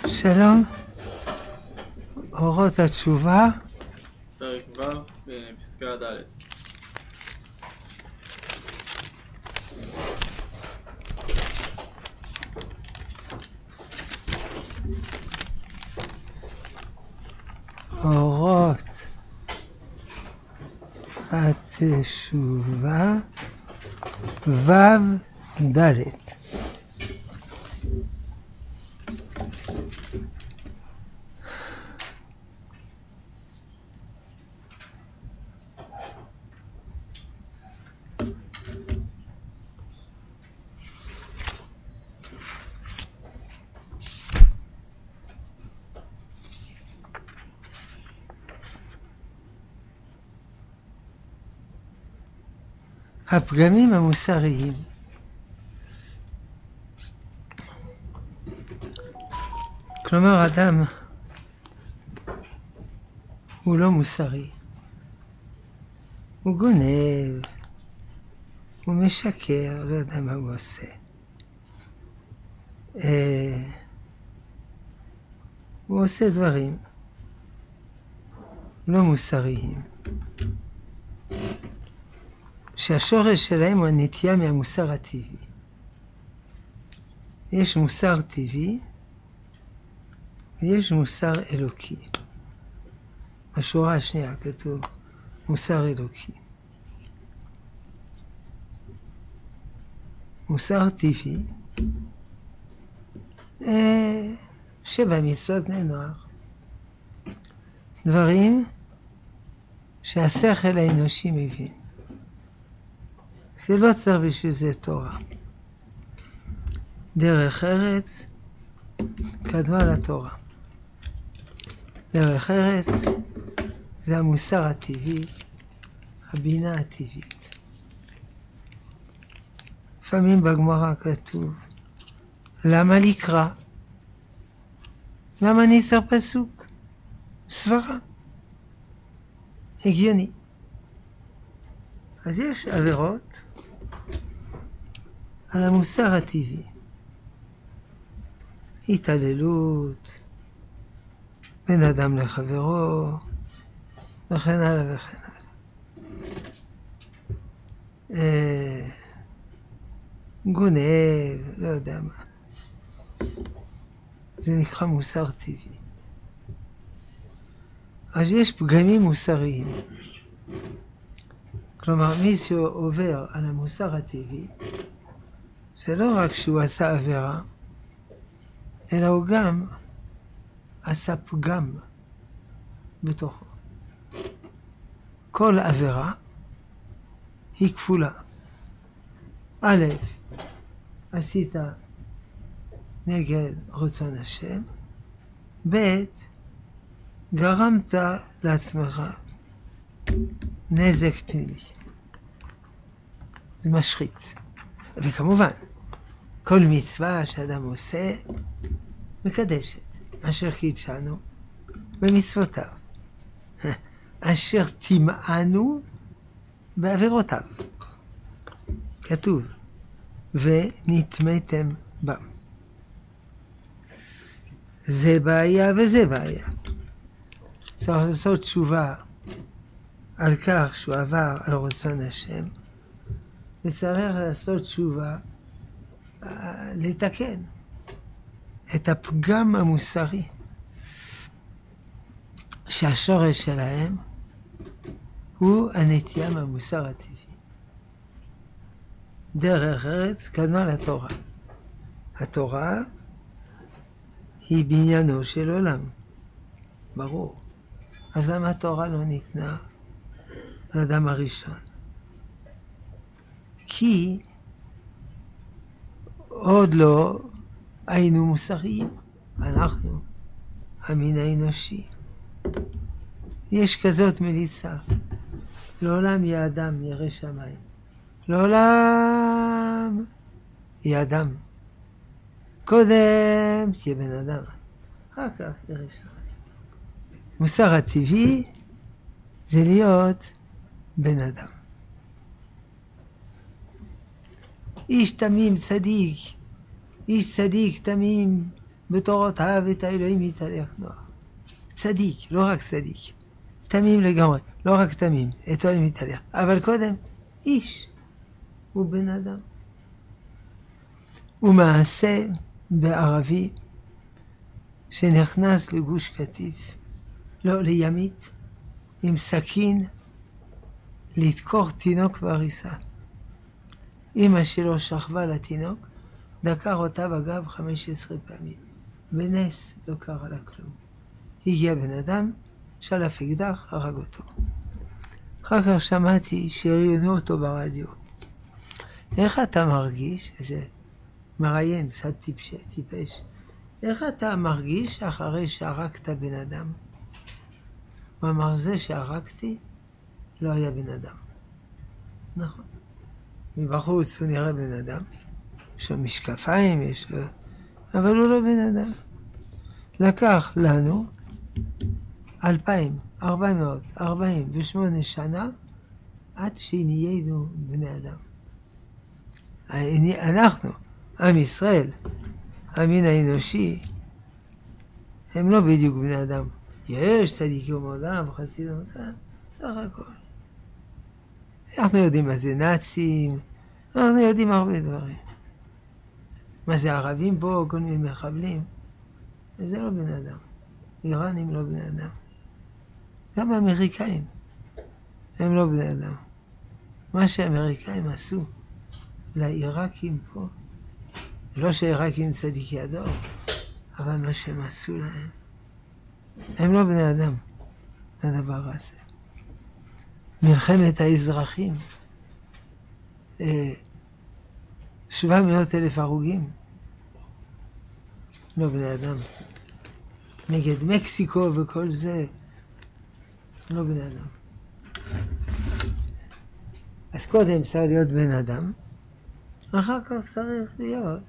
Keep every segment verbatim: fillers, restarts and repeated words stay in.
שלום, אורות התשובה, פרק ו', פסקה ד'. אורות התשובה, ו' ד'. הפגמים המוסריים. כלומר, אדם הוא לא מוסרי. הוא גונב, הוא משקר, לא יודע מה הוא עושה. אה, הוא עושה דברים לא מוסריים, שהשורש שלהם הוא הנטייה מהמוסר הטבעי. יש מוסר טבעי ויש מוסר אלוקי. בשורה השנייה כתוב מוסר אלוקי. מוסר טבעי, אה, שבע מצוות בני נוער. דברים שהשכל האנושי מבין. שלא צריך בשביל זה תורה. דרך ארץ קדמה לתורה. דרך ארץ זה המוסר הטבעי, הבינה הטבעית. לפעמים בגמרא כתוב, למה לקרוא? למה אני צריך פסוק? סברה. הגיוני. אז יש עבירות על המוסר הטבעי. התעללות, בין אדם לחברו, וכן הלאה וכן הלאה. אה, גונב, לא יודע מה. זה נקרא מוסר טבעי. אז יש פגמים מוסריים. כלומר, מי שעובר על המוסר הטבעי, זה לא רק שהוא עשה עבירה, אלא הוא גם עשה פגם בתוכו. כל עבירה היא כפולה. א', עשית נגד רצון השם, ב', גרמת לעצמך נזק פנימי. זה משחית. וכמובן, כל מצווה שאדם עושה מקדשת, אשר קידשנו במצוותיו, אשר תמענו בעבירותיו. כתוב, ונטמאתם בם. זה בעיה וזה בעיה. צריך לעשות תשובה על כך שהוא עבר על רצון השם, וצריך לעשות תשובה לתקן את הפגם המוסרי שהשורש שלהם הוא הנטייה מהמוסר הטבעי. דרך ארץ קדמה לתורה. התורה היא בניינו של עולם, ברור. אז למה התורה לא ניתנה לאדם הראשון? כי עוד לא היינו מוסריים. אנחנו, המין האנושי. יש כזאת מליצה. לעולם יהיה אדם ירא שמיים. לעולם יהיה אדם. קודם תהיה בן אדם. אחר כך ירא שמיים. מוסר הטבעי זה להיות בן אדם. איש תמים צדיק, איש צדיק תמים בתורותיו את האלוהים יתהלך נוער. צדיק, לא רק צדיק. תמים לגמרי, לא רק תמים, את האלוהים יתהלך. אבל קודם, איש הוא בן אדם. הוא מעשה בערבי שנכנס לגוש קטיף, לא לימית, עם סכין, לתקור תינוק בעריסה. אמא שלו שכבה לתינוק, דקר אותה בגב חמש עשרה פעמים. בנס לא קרה לה כלום. הגיע בן אדם, שלף אקדח, הרג אותו. אחר כך שמעתי שראיינו אותו ברדיו. איך אתה מרגיש? איזה מראיין, קצת טיפש, טיפש. איך אתה מרגיש אחרי שהרגת בן אדם? הוא אמר, זה שהרגתי לא היה בן אדם. נכון. מבחוץ הוא נראה בן אדם. יש לו משקפיים, יש לו... אבל הוא לא בן אדם. לקח לנו אלפיים ארבע מאות ארבעים ושמונה שנה עד שנהיינו בני אדם. אנחנו, עם ישראל, המין האנושי, הם לא בדיוק בני אדם. יש צדיקים בעולם, חסידים אותם, סך הכל. אנחנו יודעים מה זה נאצים, אנחנו יודעים הרבה דברים. מה זה ערבים פה, כל מיני מחבלים. זה לא בן אדם. איראנים לא בני אדם. גם האמריקאים הם לא בני אדם. מה שהאמריקאים עשו לעיראקים פה, לא שהעיראקים צדיקי הדור, אבל מה שהם עשו להם, הם לא בני אדם, הדבר הזה. מלחמת האזרחים, שבע מאות אלף הרוגים, לא בני אדם. נגד מקסיקו וכל זה, לא בני אדם. אז קודם צריך להיות בן אדם, אחר כך צריך להיות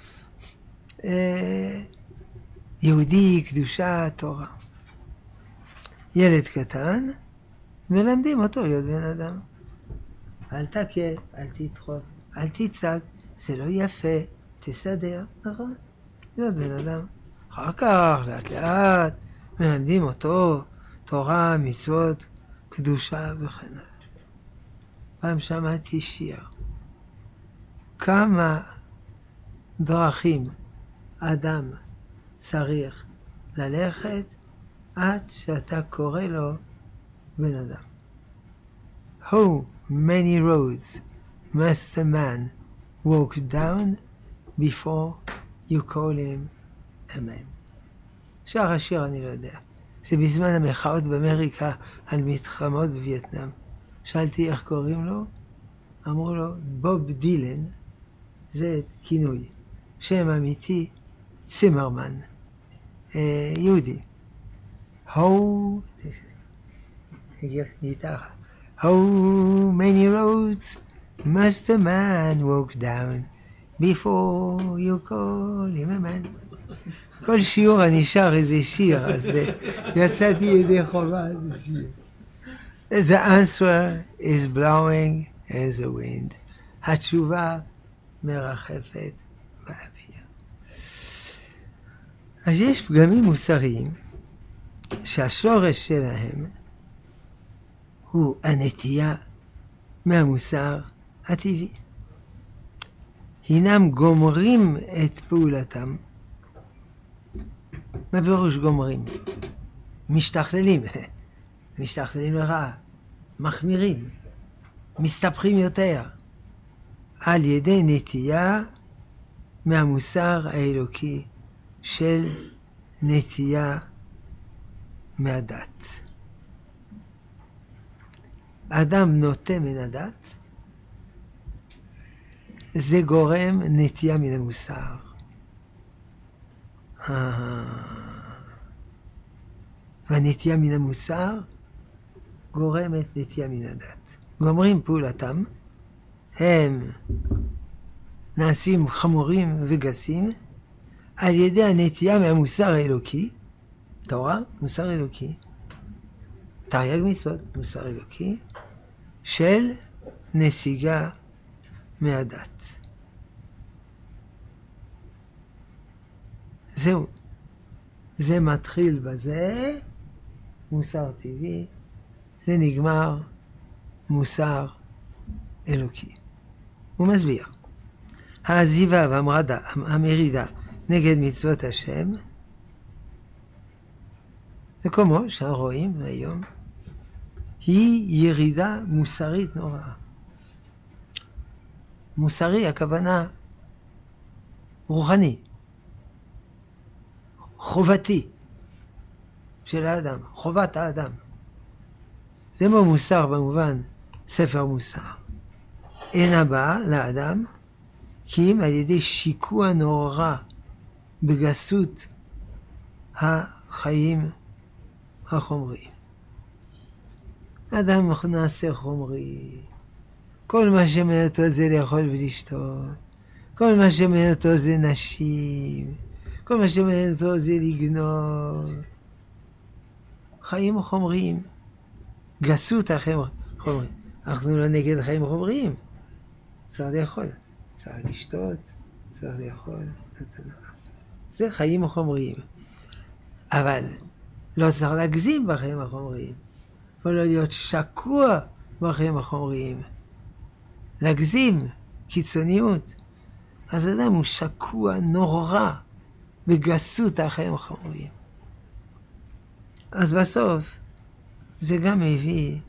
אה, יהודי, קדושה, תורה. ילד קטן, מלמדים אותו להיות בן אדם. אל תכה, אל תדחוף, אל תצעק, זה לא יפה, תסדר, נכון? להיות בן אדם. אחר כך, לאט לאט, מלמדים אותו תורה, מצוות, קדושה וכן הלאה. פעם שמעתי שיר. כמה דרכים אדם צריך ללכת עד שאתה קורא לו בן אדם. How many roads must a man walk down before you call him a man? שאר השיר אני לא יודע. זה בזמן המחאות באמריקה על מתחמות בווייטנאם. שאלתי איך קוראים לו? אמרו לו, בוב דילן, זה כינוי. שם אמיתי, צימרמן, אה, יהודי. How... גיטרה. How many roads must a man walk down before you call him a man? כל שיעור אני שר איזה שיר, אז יצאתי ידי חובה איזה שיר. The answer is blowing as a wind. התשובה מרחפת באוויר. אז יש פגמים מוסריים שהשורש שלהם הוא הנטייה מהמוסר הטבעי. הינם גומרים את פעולתם. מה פירוש גומרים? משתכללים. משתכללים לרעה. מחמירים. מסתבכים יותר. על ידי נטייה מהמוסר האלוקי של נטייה מהדת. אדם נוטה מן הדת, זה גורם נטייה מן המוסר. והנטייה מן המוסר גורמת נטייה מן הדת. גומרים פעולתם, הם נעשים חמורים וגסים על ידי הנטייה מהמוסר האלוקי, תורה, מוסר אלוקי, תרי"ג מצוות, מוסר אלוקי, של נסיגה מהדת. זהו. זה מתחיל בזה, מוסר טבעי, זה נגמר, מוסר אלוקי. הוא מסביר. העזיבה והמרדה, המרידה נגד מצוות השם, וכמו שרואים היום, היא ירידה מוסרית נוראה. מוסרי, הכוונה רוחני, חובתי של האדם, חובת האדם. זה מה מוסר במובן ספר מוסר. אין הבא לאדם כי אם על ידי שיקוע נורא בגסות החיים החומריים. האדם נעשה חומרי, כל מה שמעניין אותו זה לאכול ולשתות, כל מה שמעניין אותו זה נשים, כל מה שמעניין אותו זה לגנוב. חיים חומריים, גסות החיים חומריים. אנחנו לא נגד חיים חומריים, צריך לאכול, צריך לשתות, צריך לאכול, זה חיים חומריים. אבל לא צריך להגזים בחיים החומריים, ולא להיות שקוע בחיים החומריים. להגזים, קיצוניות. אז אדם הוא שקוע נורא בגסות החיים החומריים. אז בסוף זה גם מביא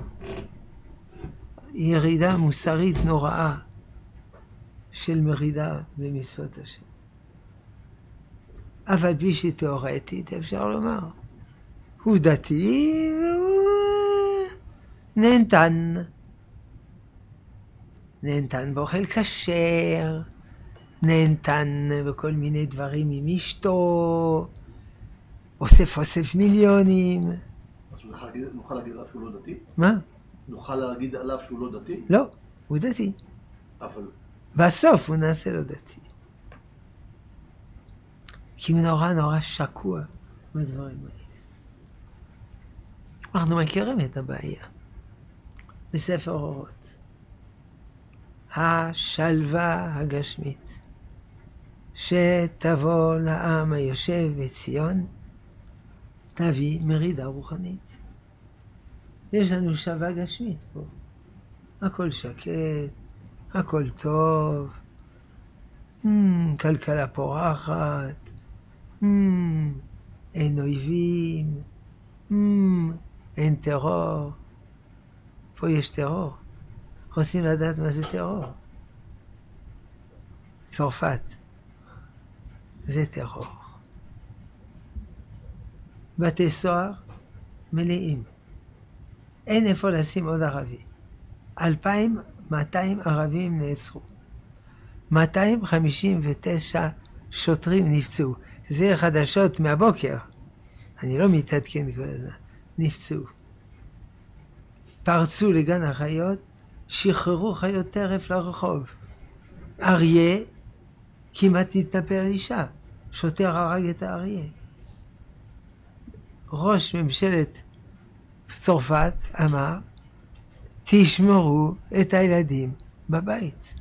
ירידה מוסרית נוראה של מרידה במצוות השם. אבל בלי שתיאורטית אפשר לומר, הוא דתי והוא נהנתן. נהנתן באוכל כשר, נהנתן בכל מיני דברים עם אשתו, אוסף אוסף מיליונים. אז נוכל להגיד עליו שהוא לא דתי? מה? נוכל להגיד עליו שהוא לא דתי? לא, הוא דתי. אבל... בסוף הוא נעשה לו דתי. כי הוא נורא נורא שקוע בדברים האלה. אנחנו מכירים את הבעיה בספר אורות. השלווה הגשמית שתבוא לעם היושב בציון תביא מרידה רוחנית. יש לנו שלווה גשמית פה. הכל שקט, הכל טוב, mm, כלכלה פורחת, mm, אין אויבים, mm, אין טרור. פה יש טרור. רוצים לדעת מה זה טרור. צרפת, זה טרור. בתי סוהר מלאים. אין איפה לשים עוד ערבי. אלפיים מאתיים ערבים נעצרו. מאתיים חמישים ותשע שוטרים נפצעו. זה חדשות מהבוקר. אני לא מתעדכן כל הזמן. נפצעו. פרצו לגן החיות, שחררו חיות טרף לרחוב. אריה כמעט התנפל על אישה. שוטר הרג את האריה. ראש ממשלת צרפת אמר, תשמרו את הילדים בבית.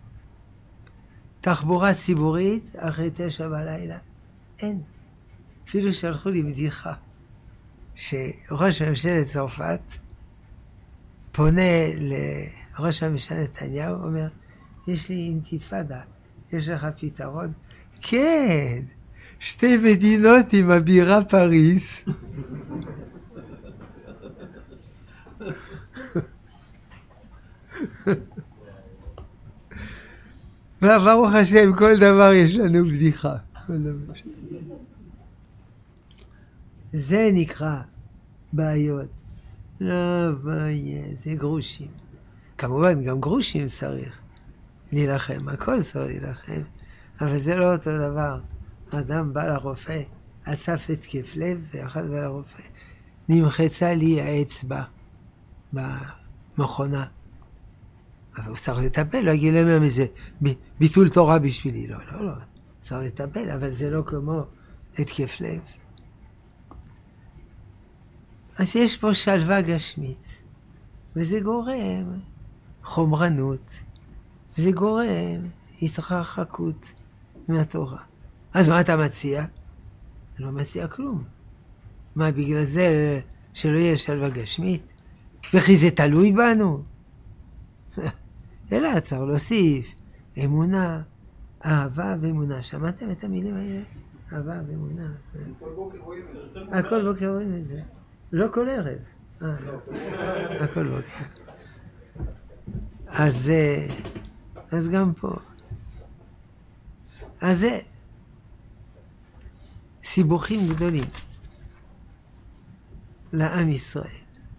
תחבורה ציבורית אחרי תשע בלילה, אין. אפילו שלחו לי בדיחה, שראש ממשלת צרפת פונה לראש הממשלה נתניהו, אומר, יש לי אינתיפאדה, יש לך פתרון? כן, שתי מדינות עם הבירה פריס. וברוך השם, כל דבר יש לנו בדיחה. זה נקרא בעיות. לא, בעיה, זה גרושים. כמובן, גם גרושים צריך להילחם, הכל צריך להילחם, אבל זה לא אותו דבר. אדם בא לרופא, על סף התקף לב, ואחד בא לרופא, נמחצה לי האצבע במכונה. אבל הוא צריך לטפל, לא יגיד להם מזה, ביטול תורה בשבילי. לא, לא, לא. צריך לטפל, אבל זה לא כמו התקף לב. אז יש פה שלווה גשמית, וזה גורם חומרנות, וזה גורם התרחקות מהתורה. אז מה אתה מציע? אני לא מציע כלום. מה, בגלל זה שלא יהיה שלווה גשמית? וכי זה תלוי בנו? אלא צריך להוסיף אמונה, אהבה ואמונה. שמעתם את המילים האלה? אהבה ואמונה. כל בוקר רואים את זה. הכל בוקר רואים את זה. לא כל ערב. אה, הכל בוקר. אז זה, אז גם פה. אז זה סיבוכים גדולים לעם ישראל.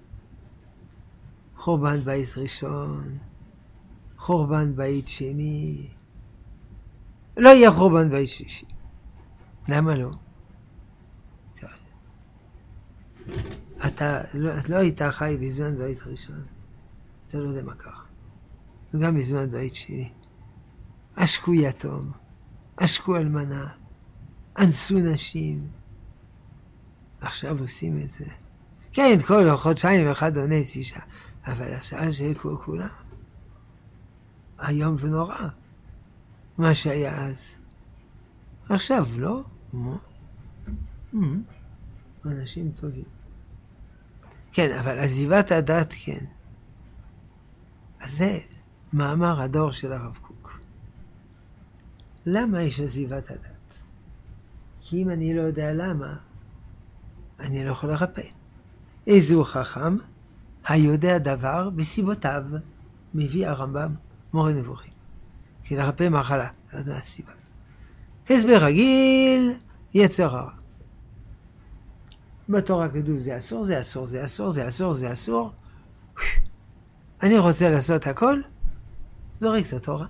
חורבן בית ראשון, חורבן בית שני, לא יהיה חורבן בית שלישי. למה לא? תראה. אתה לא, את לא היית חי בזמן בית ראשון, אתה לא יודע מה קרה. וגם בזמן בית שני. עשקו יתום, עשקו אלמנה, אנסו נשים. עכשיו עושים את זה. כן, כל חודשיים אחד אונס אישה, אבל השעה של כולם. היום ונורא. מה שהיה אז. עכשיו לא? מה? אנשים טובים. כן, אבל עזיבת הדת כן. אז זה מאמר הדור של הרב קוק. למה יש עזיבת הדת? כי אם אני לא יודע למה, אני לא יכול לרפא. איזהו חכם, היודע דבר בסיבותיו, מביא הרמב"ם מורה נבוכים. כי לרפא מחלה, זה לא הסיבה. הסבר רגיל, יצר הרע. בתורה כתוב זה אסור, זה אסור, זה אסור, זה אסור, זה אסור. אני רוצה לעשות הכל, זורק את התורה.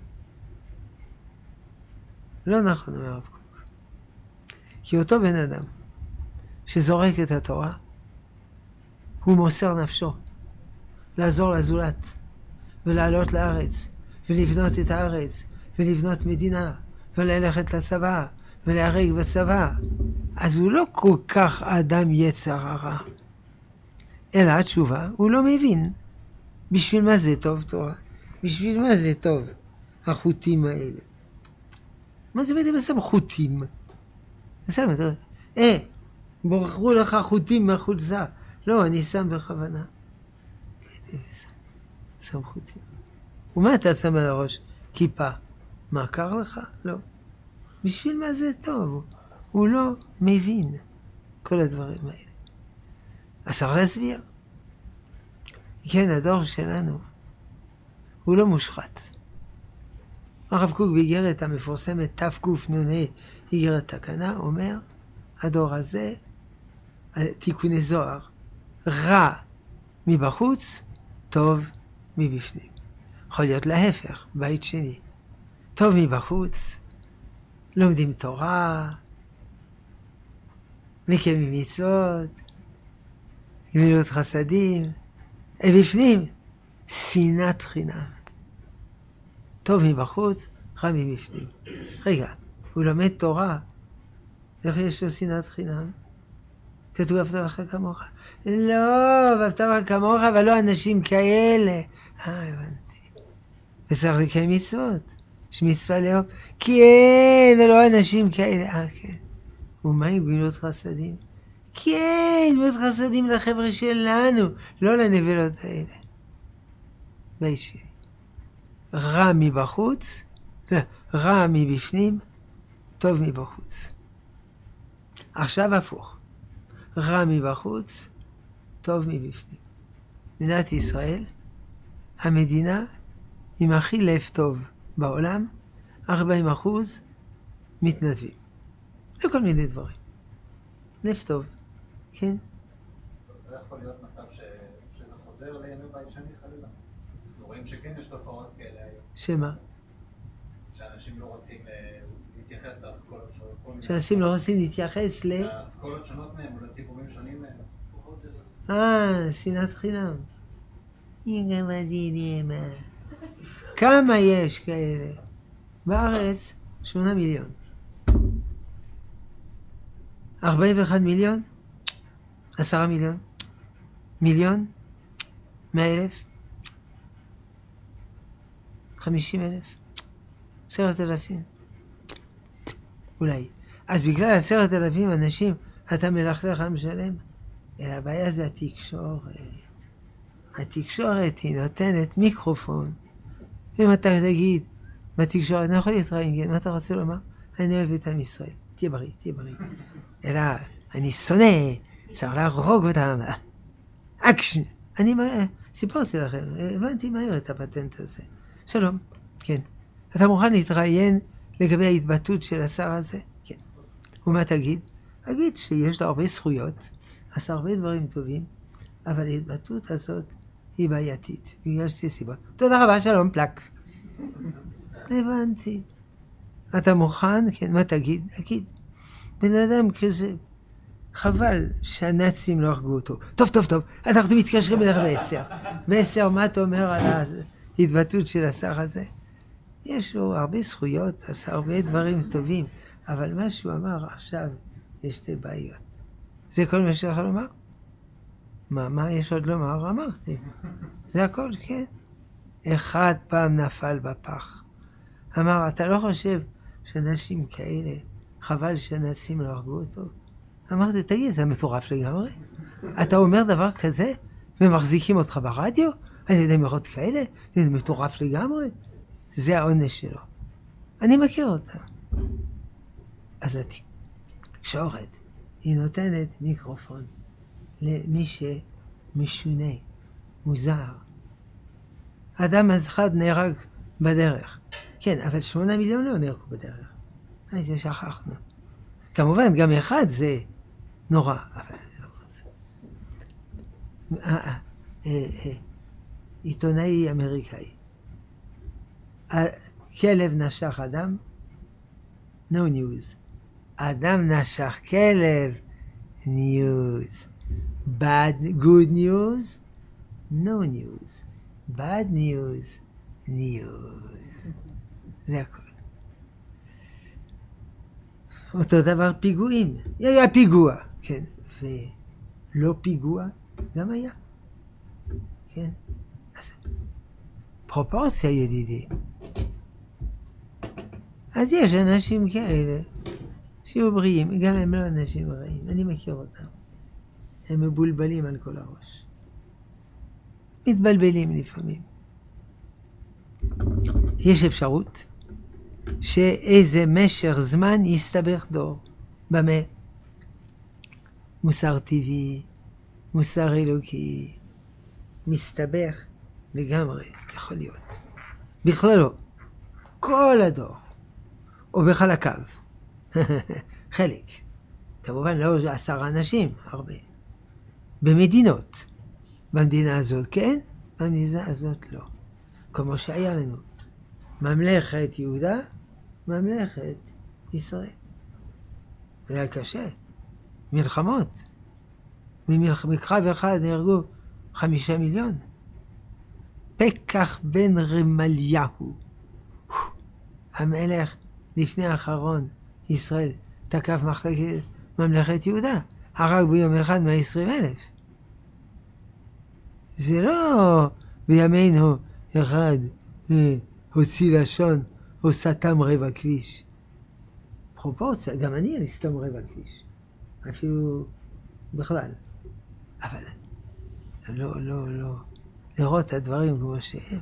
לא נכון, אומר הרב קוק. כי אותו בן אדם שזורק את התורה, הוא מוסר נפשו לעזור לזולת ולעלות לארץ ולבנות את הארץ ולבנות מדינה וללכת לצבא ולהרג בצבא. אז הוא לא כל כך אדם יצר הרע. אלא התשובה, הוא לא מבין בשביל מה זה טוב תורה. בשביל מה זה טוב החוטים האלה. מה זה בעצם סתם חוטים? סתם, אה, בורחו לך חוטים מהחולצה. לא, אני שם בכוונה. שם חוטים. ומה אתה שם על הראש? כיפה. מה, קר לך? לא. בשביל מה זה טוב? הוא לא מבין כל הדברים האלה. אז צריך להסביר. כן, הדור שלנו הוא לא מושחת. הרב קוק באיגרת המפורסמת תקנ"ה, איגרת תקנה, אומר, הדור הזה, תיקוני זוהר, רע מבחוץ, טוב מבפנים. יכול להיות להפך, בית שני. טוב מבחוץ, לומדים תורה, מקיימים מצוות, גמילות חסדים, ובפנים, שנאת חינם. טוב מבחוץ, רע מבפנים. רגע, הוא לומד תורה, איך יש לו שנאת חינם? כתוב ואהבת לך כמוך. לא, ואהבת לך כמוך, אבל לא אנשים כאלה. אה, הבנתי. וצריך לקיים מצוות. יש מצווה לאהוב. כן, ולא אנשים כאלה. אה, כן. ומה עם גמילות חסדים? כן, גמילות חסדים לחבר'ה שלנו, לא לנבלות האלה. בית שני. רע מבחוץ, רע מבפנים, טוב מבחוץ. עכשיו הפוך. רע מבחוץ, טוב מבפנים. מדינת ישראל, המדינה עם הכי לב טוב בעולם, ארבעים אחוז מתנדבים. לכל מיני דברים. לב טוב, כן? לא יכול להיות מצב ש... שזה חוזר לימי בית שני חלילה. אנחנו רואים שכן יש תופעות כאלה היום. שמה? שאנשים לא רוצים להתייחס לאסכולות שונות. שאנשים לא רוצים להתייחס ל... לאסכולות שונות מהם, או לציבורים שונים מהם. אה, שנאת חינם. כמה יש כאלה? בארץ, שמונה מיליון. ארבעים ואחד מיליון? עשרה מיליון? מיליון? מאה אלף? חמישים אלף? עשרת אלפים? אולי. אז בגלל עשרת אלפים אנשים אתה מלכלך עם שלם? אלא הבעיה זה התקשורת. התקשורת היא נותנת מיקרופון. אם אתה תגיד בתקשורת, אני יכול להתראיין, מה אתה רוצה לומר? אני אוהב את עם ישראל, תהיה בריא, תהיה בריא. אלא, אני שונא, צריך להרוג אותם. אקשן. אני סיפרתי לכם, הבנתי מהר את הפטנט הזה. שלום, כן. אתה מוכן להתראיין לגבי ההתבטאות של השר הזה? כן. ומה תגיד? אגיד שיש לו הרבה זכויות, עשה הרבה דברים טובים, אבל ההתבטאות הזאת היא בעייתית, בגלל שתי סיבות. תודה רבה, שלום, פלק. הבנתי. אתה מוכן? כן, מה תגיד? אגיד. בן אדם כזה, חבל שהנאצים לא הרגו אותו. טוב, טוב, טוב, אנחנו מתקשרים אליך בעשר. בעשר, מה אתה אומר על ההתבטאות של השר הזה? יש לו הרבה זכויות, עשה הרבה דברים טובים, אבל מה שהוא אמר עכשיו, יש שתי בעיות. זה כל מה שלך לומר? מה, מה יש עוד לומר? אמרתי. זה הכל, כן. אחד פעם נפל בפח. אמר, אתה לא חושב שאנשים כאלה, חבל שהנאצים לא הרגו אותו? אמרתי, תגיד, אתה מטורף לגמרי? אתה אומר דבר כזה, ומחזיקים אותך ברדיו? על ידי מרות כאלה? זה מטורף לגמרי? זה העונש שלו. אני מכיר אותה. אז התקשורת, היא נותנת מיקרופון למי שמשונה, מוזר. אדם אחד נהרג בדרך. כן, אבל שמונה מיליון לא נהרגו בדרך. אז זה שכחנו. כמובן, גם אחד זה נורא, אבל לא רוצה. עיתונאי אמריקאי. כלב נשך אדם, no news. אדם נשך כלב, news. bad, good news, no news. bad news, news. זה הכל. אותו דבר פיגועים. היה פיגוע, כן. ולא פיגוע, גם היה. כן. אז פרופורציה, ידידי. אז יש אנשים כאלה שיהיו בריאים, גם הם לא אנשים רעים, אני מכיר אותם. הם מבולבלים על כל הראש. מתבלבלים לפעמים. יש אפשרות שאיזה משך זמן יסתבך דור. במה? מוסר טבעי, מוסר אלוקי, מסתבך לגמרי, יכול להיות. בכלל לא. כל הדור. או בחלקיו. חלק. כמובן לא עשרה אנשים, הרבה. במדינות. במדינה הזאת כן, במדינה הזאת לא. כמו שהיה לנו. ממלכת יהודה, ממלכת ישראל. היה קשה. מלחמות. מקרב אחד נהרגו חמישה מיליון. פקח בן רמליהו. המלך לפני האחרון, ישראל, תקף מחלקת ממלכת יהודה. הרג ביום אחד מאה ועשרים אלף. זה לא בימינו אחד אה, הוציא לשון או סתם רבע כביש. פרופורציה, גם אני אני סתם רבע כביש. אפילו בכלל. אבל לא, לא, לא. לראות את הדברים כמו שהם.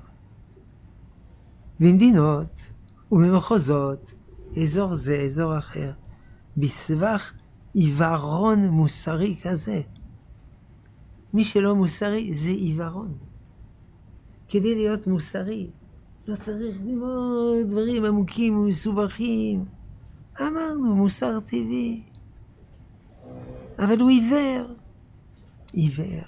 במדינות ובמחוזות, אזור זה, אזור אחר, בסבך עיוורון מוסרי כזה. מי שלא מוסרי זה עיוורון. כדי להיות מוסרי, לא צריך ללמוד דברים עמוקים ומסובכים. אמרנו, מוסר טבעי. אבל הוא עיוור. עיוור.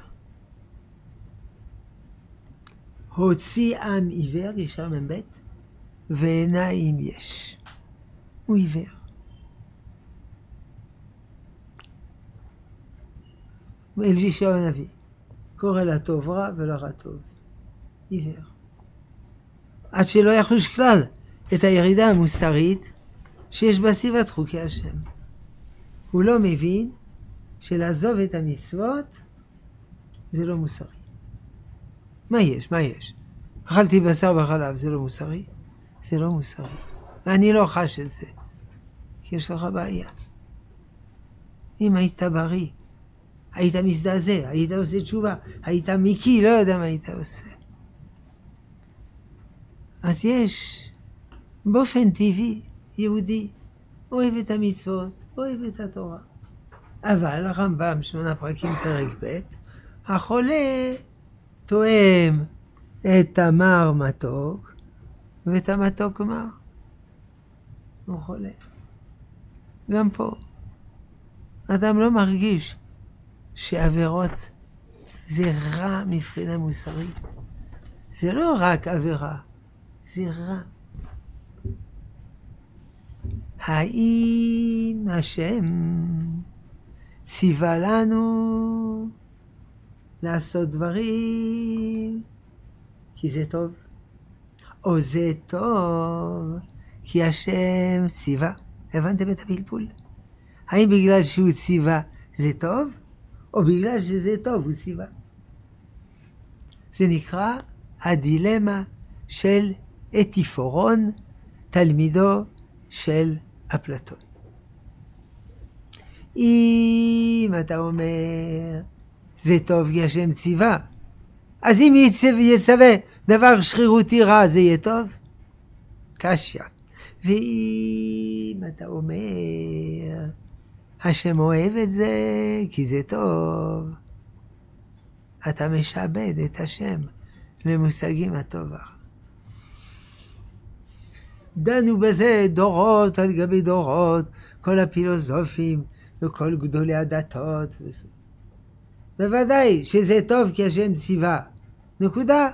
הוציא עם עיוור, ישר מבית, ועיניים יש. הוא עיוור. אלישע הנביא, קורא לטוב רע ולא רע טוב. עיוור. עד שלא יחוש כלל את הירידה המוסרית שיש בסביבת חוקי השם. הוא לא מבין שלעזוב את המצוות זה לא מוסרי. מה יש? מה יש? אכלתי בשר וחלב, זה לא מוסרי? זה לא מוסרי. ואני לא חש את זה. כי יש לך בעיה. אם היית בריא, היית מזדעזע, היית עושה תשובה, היית מיקי, לא יודע מה היית עושה. אז יש באופן טבעי יהודי, אוהב את המצוות, אוהב את התורה. אבל הרמב"ם, שמונה פרקים פרק ב', החולה תואם את המר מתוק ואת המתוק מר. הוא חולה. גם פה. אדם לא מרגיש שעבירות זה רע מבחינה מוסרית. זה לא רק עבירה, זה רע. האם השם ציווה לנו לעשות דברים כי זה טוב, או זה טוב כי השם ציווה? הבנתם את הפלפול? האם בגלל שהוא ציווה זה טוב, או בגלל שזה טוב הוא ציווה? זה נקרא הדילמה של אתיפורון, תלמידו של אפלטון. אם אתה אומר זה טוב כי השם ציווה, אז אם יצווה דבר שרירותי רע זה יהיה טוב? קשיא. ואם אתה אומר השם אוהב את זה כי זה טוב, אתה משעבד את השם למושגים הטובה. דנו בזה דורות על גבי דורות, כל הפילוסופים וכל גדולי הדתות. בוודאי שזה טוב כי השם ציווה. נקודה.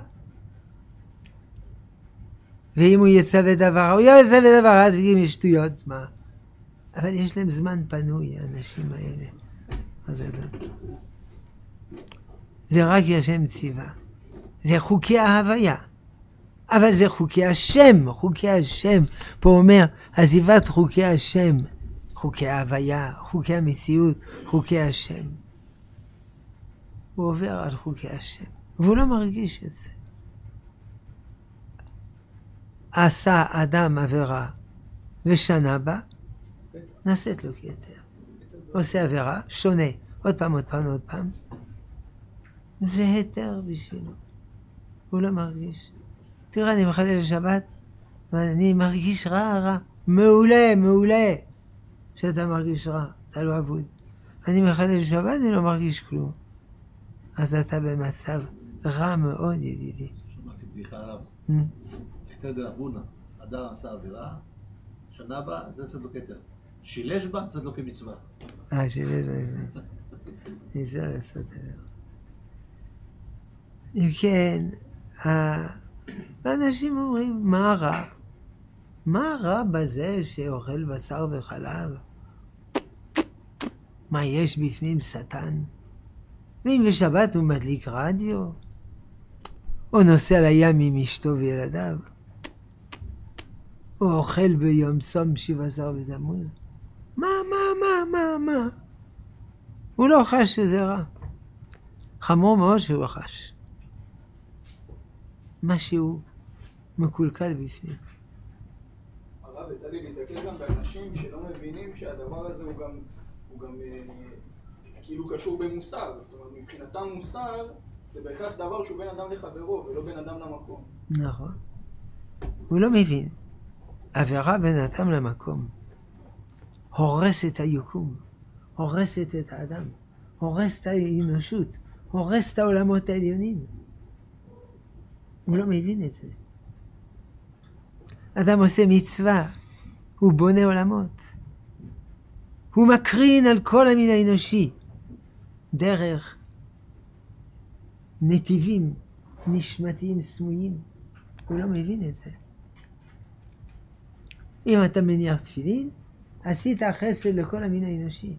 ואם הוא יצווה דבר, הוא יצווה דבר, אז בגלל שטויות, מה? אבל יש להם זמן פנוי, האנשים האלה. זה, זה. זה רק כי השם ציווה. זה חוקי ההוויה. אבל זה חוקי השם, חוקי השם. פה אומר, עזיבת חוקי השם, חוקי ההוויה, חוקי המציאות, חוקי השם. הוא עובר על חוקי השם, והוא לא מרגיש את זה. עשה אדם עבירה ושנה בה, נעשית לו כיתר. עושה עבירה, שונה, עוד פעם, עוד פעם, עוד פעם. זה היתר בשבילו. הוא לא מרגיש. תראה, אני מחלל שבת, ואני מרגיש רע, רע. מעולה, מעולה. שאתה מרגיש רע, אתה לא עבוד. אני מחלל שבת, אני לא מרגיש כלום. אז אתה במצב רע מאוד, ידידי. שמעתי בדיחה עליו. היתר דרבונה, אדם עשה עבירה, שנה בה, זה נעשית לו כתר. שילש בה, נעשית לו כמצווה. אה, שילש בה. זה לעשות עבירה. אם כן, האנשים אומרים, מה רע? מה רע בזה שאוכל בשר וחלב? מה יש בפנים שטן? ואם בשבת הוא מדליק רדיו? או נוסע לים עם אשתו וילדיו? או אוכל ביום צום שבעה עשר בתמוז? מה, מה, מה, מה, מה? הוא לא חש שזה רע. חמור מאוד שהוא חש. משהו מקולקל בפנים. הרב, יצא לי להתעכל גם באנשים שלא מבינים שהדבר הזה הוא גם, הוא גם אה, כאילו קשור במוסר. זאת אומרת, מבחינתם מוסר זה בהכרח דבר שהוא בין אדם לחברו ולא בין אדם למקום. נכון. הוא לא מבין. עבירה בין אדם למקום הורסת את היקום, הורסת את האדם, הורסת את האנושות, הורסת את העולמות העליונים. הוא לא מבין את זה. אדם עושה מצווה, הוא בונה עולמות. הוא מקרין על כל המין האנושי דרך נתיבים נשמתיים סמויים. הוא לא מבין את זה. אם אתה מניח תפילין, עשית חסד לכל המין האנושי.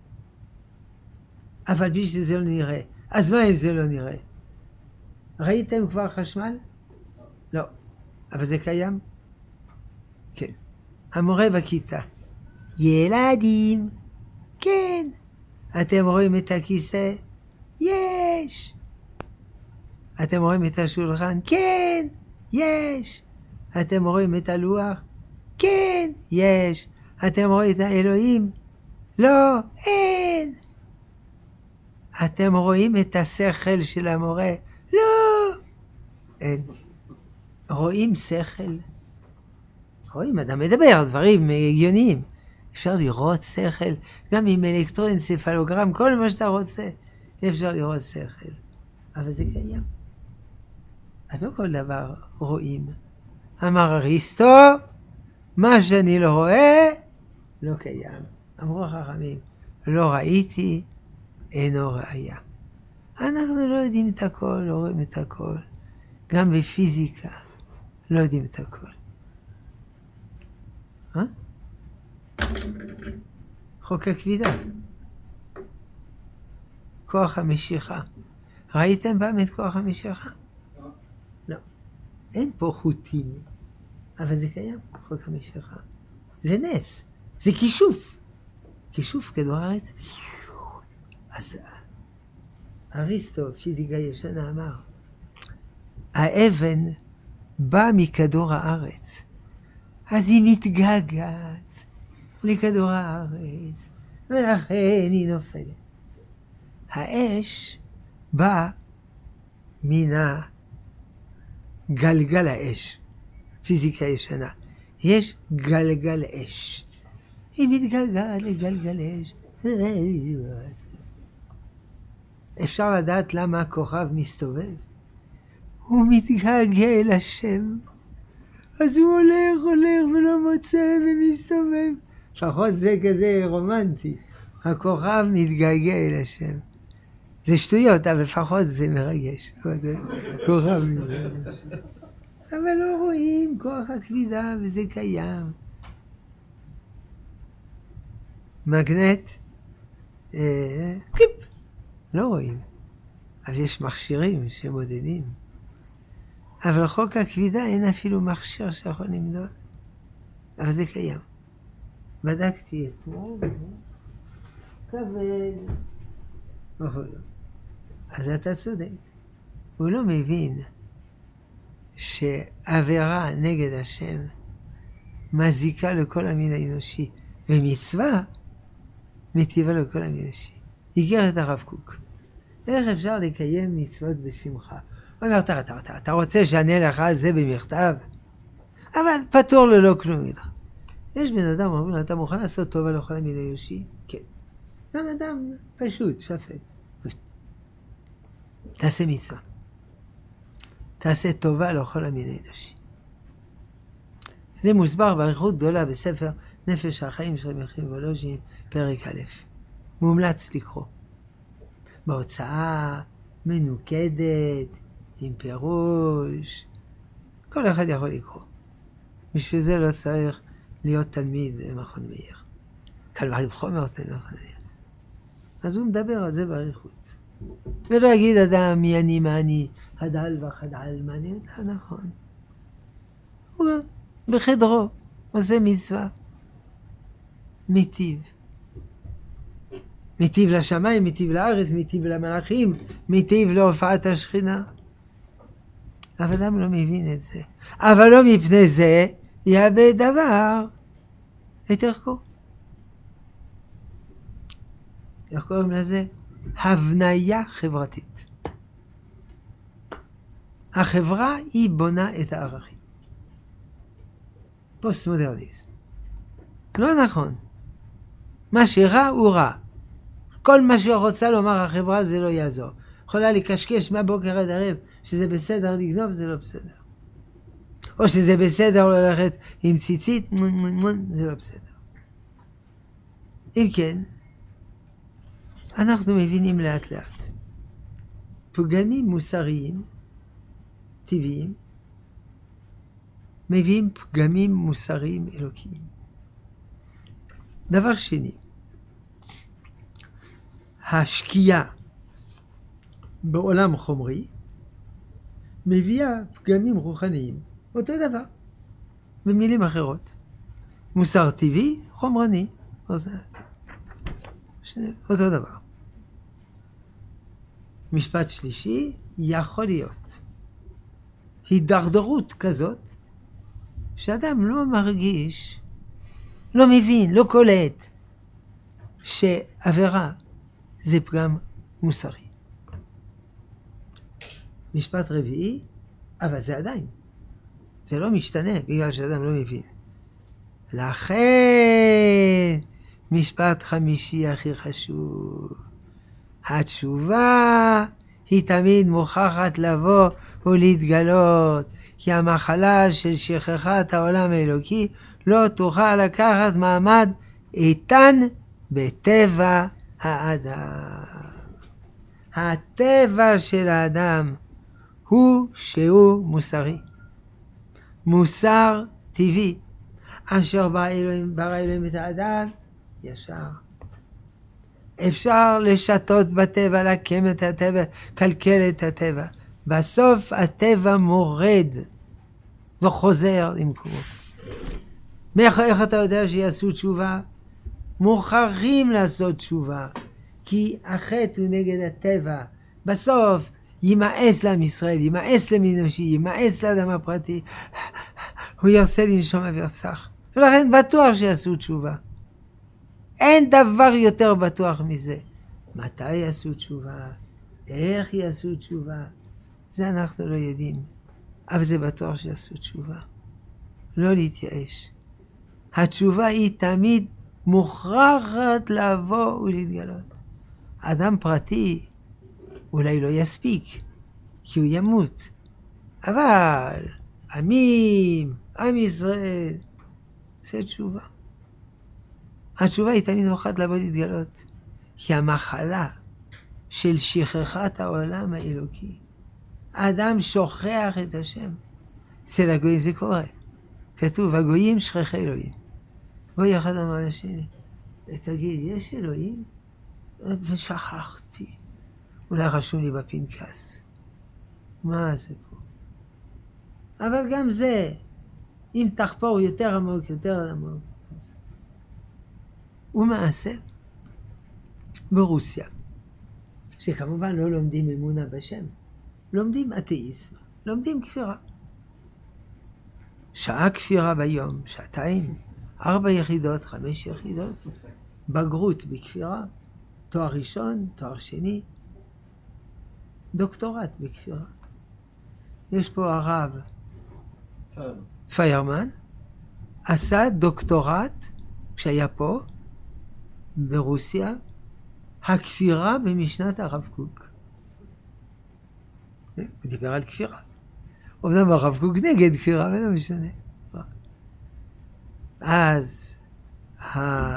אבל בשביל שזה לא נראה. אז מה אם זה לא נראה? ראיתם כבר חשמל? לא. אבל זה קיים? כן. המורה בכיתה. ילדים. כן. אתם רואים את הכיסא? יש. אתם רואים את השולחן? כן. יש. אתם רואים את הלוח? כן. יש. אתם רואים את האלוהים? לא, אין. אתם רואים את השכל של המורה? לא, אין. רואים שכל? רואים, אדם מדבר, דברים הגיוניים. אפשר לראות שכל, גם עם אלקטרואנצפלוגרם, כל מה שאתה רוצה, אפשר לראות שכל. אבל זה קיים. אז לא כל דבר רואים. אמר אריסטו, מה שאני לא רואה, לא קיים. אמרו חכמים, לא ראיתי, אינו ראיה. אנחנו לא יודעים את הכל, לא רואים את הכל. גם בפיזיקה, לא יודעים את הכל. אה? חוק הכבידה. כוח המשיכה. ראיתם פעם את כוח המשיכה? לא. אין פה חוטים. אבל זה קיים, חוק המשיכה. זה נס. זה כישוף. כישוף כדור הארץ. אז אריסטו, פיזיקה ישנה, אמר, האבן באה מכדור הארץ. אז היא מתגעגעת לכדור הארץ, ולכן היא נופלת. האש באה מן הגלגל האש, פיזיקה ישנה. יש גלגל אש. היא מתגעגעת לגלגל אש. אפשר לדעת למה הכוכב מסתובב? הוא מתגעגע אל השם. אז הוא הולך, הולך ולא מוצא ומסתובב. לפחות זה כזה רומנטי. הכוכב מתגעגע אל השם. זה שטויות, אבל לפחות זה מרגש. כוכב מתגעגע אל השם. אבל לא רואים כוח הכבידה וזה קיים. מגנט, אה, קיפ, לא רואים. אבל יש מכשירים שמודדים. אבל חוק הכבידה אין אפילו מכשיר שיכול למדוד. אבל זה קיים. בדקתי אתמול, כבד. אז אתה צודק. הוא לא מבין שעבירה נגד השם מזיקה לכל המין האנושי, ומצווה מטיבה לכל המין האנושי. איגרת הרב קוק. איך אפשר לקיים מצוות בשמחה? הוא אומר, אתה, אתה, אתה, אתה רוצה שאני לך על זה במכתב? אבל פתור ללא כלום איתך. יש בן אדם, אומרים, אתה מוכן לעשות טובה לכל המין האנושי? כן. גם אדם פשוט, שפט. תעשה מצווה. תעשה טובה לכל המין האנושי. זה מוסבר באריכות גדולה בספר נפש החיים של רבי וולוז'ין, פרק א'. מומלץ לקרוא. בהוצאה מנוקדת, עם פירוש. כל אחד יכול לקרוא. בשביל זה לא צריך להיות תלמיד מכון מאיר. קל וחומר חומר תלמיד מכון מאיר. אז הוא מדבר על זה באריכות. ולא יגיד אדם מי אני, מה אני, הדל וחדל, מה אני יודע, נכון. הוא בחדרו עושה מצווה. מיטיב. מיטיב לשמיים, מיטיב לארץ, מיטיב למלאכים, מיטיב להופעת השכינה. אבל אדם לא מבין את זה. אבל לא מפני זה יאבד דבר את ערכו. איך קוראים לזה? הבניה חברתית. החברה היא בונה את הערכים. פוסט מודרניזם. לא נכון. מה שרע הוא רע. כל מה שרוצה לומר החברה זה לא יעזור. יכולה לקשקש מהבוקר עד ערב שזה בסדר לגנוב, זה לא בסדר. או שזה בסדר ללכת עם ציצית, זה לא בסדר. אם כן, אנחנו מבינים לאט לאט. פגמים מוסריים, טבעיים, מביאים פגמים מוסריים אלוקיים. דבר שני, השקיעה בעולם חומרי מביאה פגמים רוחניים. אותו דבר, במילים אחרות. מוסר טבעי, חומרני. אותו דבר. משפט שלישי, יכול להיות הידרדרות כזאת שאדם לא מרגיש, לא מבין, לא קולט שעבירה זה פגם מוסרי. משפט רביעי, אבל זה עדיין. זה לא משתנה בגלל שאדם לא מבין. לכן, משפט חמישי הכי חשוב. התשובה היא תמיד מוכרחת לבוא ולהתגלות, כי המחלה של שכחת העולם האלוקי לא תוכל לקחת מעמד איתן בטבע האדם. הטבע של האדם הוא שהוא מוסרי. מוסר טבעי. אשר ברא אלוהים, ברא אלוהים את האדם ישר. אפשר לשתות בטבע, לקם את הטבע, קלקל את הטבע. בסוף הטבע מורד וחוזר למקומו. איך, איך אתה יודע שיעשו תשובה? מוכרחים לעשות תשובה, כי החטא הוא נגד הטבע. בסוף ימאס לעם ישראל, ימאס למין אנושי, ימאס לאדם הפרטי, הוא ירצה לנשום אוויר צח. ולכן בטוח שיעשו תשובה. אין דבר יותר בטוח מזה. מתי יעשו תשובה? איך יעשו תשובה? זה אנחנו לא יודעים. אבל זה בטוח שיעשו תשובה. לא להתייאש. התשובה היא תמיד מוכרחת לבוא ולהתגלות. אדם פרטי אולי לא יספיק, כי הוא ימות. אבל עמים, עם ישראל, זה תשובה. התשובה היא תמיד מוכרחת לבוא להתגלות. כי המחלה של שכחת העולם האלוקי, האדם שוכח את השם. אצל הגויים זה קורה. כתוב, הגויים שכחי אלוהים. גוי אחד אמר לשני, תגיד, יש אלוהים? ושכחתי. אולי רשום לי בפנקס. מה זה פה? אבל גם זה, אם תחפור יותר עמוק, יותר עמוק. ומעשה, ברוסיה, שכמובן לא לומדים אמונה בשם, לומדים אתאיסם, לומדים כפירה. שעה כפירה ביום, שעתיים, ארבע יחידות, חמש יחידות, בגרות בכפירה, תואר ראשון, תואר שני, דוקטורט בכפירה. יש פה הרב פיירמן, עשה דוקטורט כשהיה פה, ברוסיה, הכפירה במשנת הרב קוק. הוא דיבר על כפירה. אומנם הרב קוק נגד כפירה, אבל לא משנה. אז ה...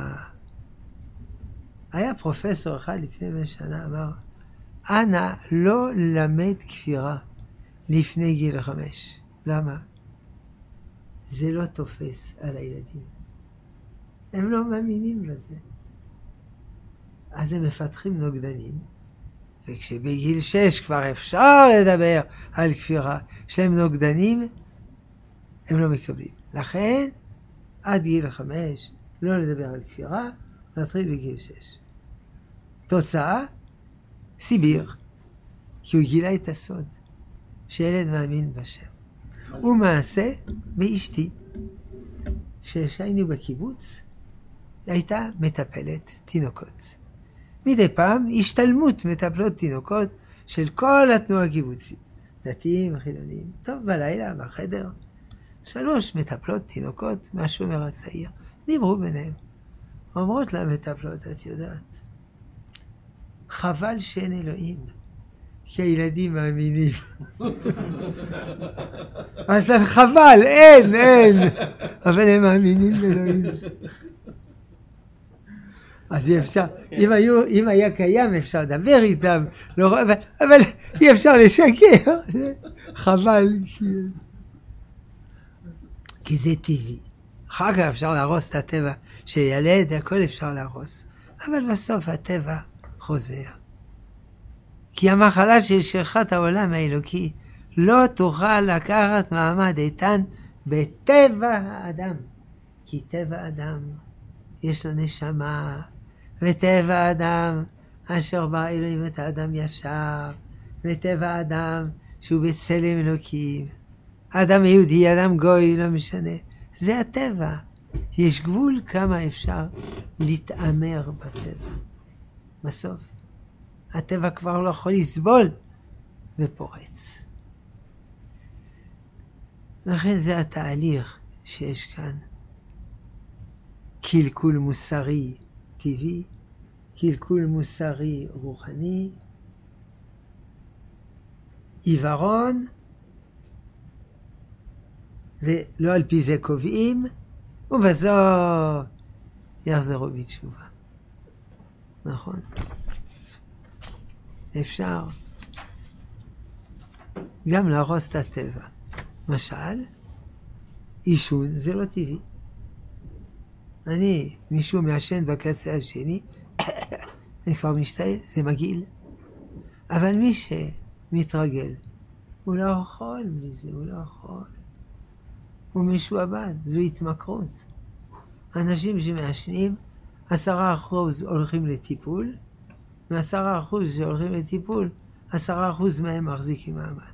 היה פרופסור אחד לפני מאה שנה, אמר, אנא לא למד כפירה לפני גיל חמש. למה? זה לא תופס על הילדים. הם לא מאמינים בזה. אז הם מפתחים נוגדנים, וכשבגיל שש כבר אפשר לדבר על כפירה, יש להם נוגדנים, הם לא מקבלים. לכן, עד גיל חמש, לא לדבר על כפירה, נתחיל בגיל שש. תוצאה, סיביר, כי הוא גילה את הסוד, שילד מאמין בשם. ומעשה באשתי, כשהיינו בקיבוץ, הייתה מטפלת תינוקות. מדי פעם השתלמות מטפלות תינוקות של כל התנועה הקיבוצית. דתיים, חילונים. טוב, בלילה, בחדר, שלוש מטפלות תינוקות מהשומר הצעיר. דיברו ביניהם. אומרות לה מטפלות, את יודעת, חבל שאין אלוהים, כי הילדים מאמינים. אז חבל, אין, אין. אבל הם מאמינים באלוהים. אז אי אפשר, אם, היו, אם היה קיים אפשר לדבר איתם, לא, אבל, אבל אי אפשר לשקר, חבל. כי זה טבעי. אחר כך אפשר להרוס את הטבע של ילד, הכל אפשר להרוס. אבל בסוף הטבע חוזר. כי המחלה של שכחת העולם האלוקי לא תוכל לקחת מעמד איתן בטבע האדם. כי טבע האדם יש לו נשמה, וטבע האדם אשר ברא אלוהים את האדם ישר, וטבע האדם שהוא בצלם אלוקים. האדם יהודי, אדם גוי, לא משנה. זה הטבע. יש גבול כמה אפשר להתאמר בטבע. בסוף, הטבע כבר לא יכול לסבול ופורץ. לכן זה התהליך שיש כאן. קלקול מוסרי טבעי, קלקול מוסרי רוחני, עיוורון, ולא על פי זה קובעים, ובסוף יחזרו בתשובה. נכון? אפשר גם להרוס את הטבע. למשל, עישון זה לא טבעי. אני, מישהו מעשן בקצה השני, אני כבר משתעל, זה מגעיל. אבל מי שמתרגל, הוא לא יכול מזה, הוא לא יכול. הוא משועבד, זו התמכרות. אנשים שמעשנים, עשרה אחוז הולכים לטיפול, מעשרה אחוז שהולכים לטיפול, עשרה אחוז מהם מחזיקים מעמד.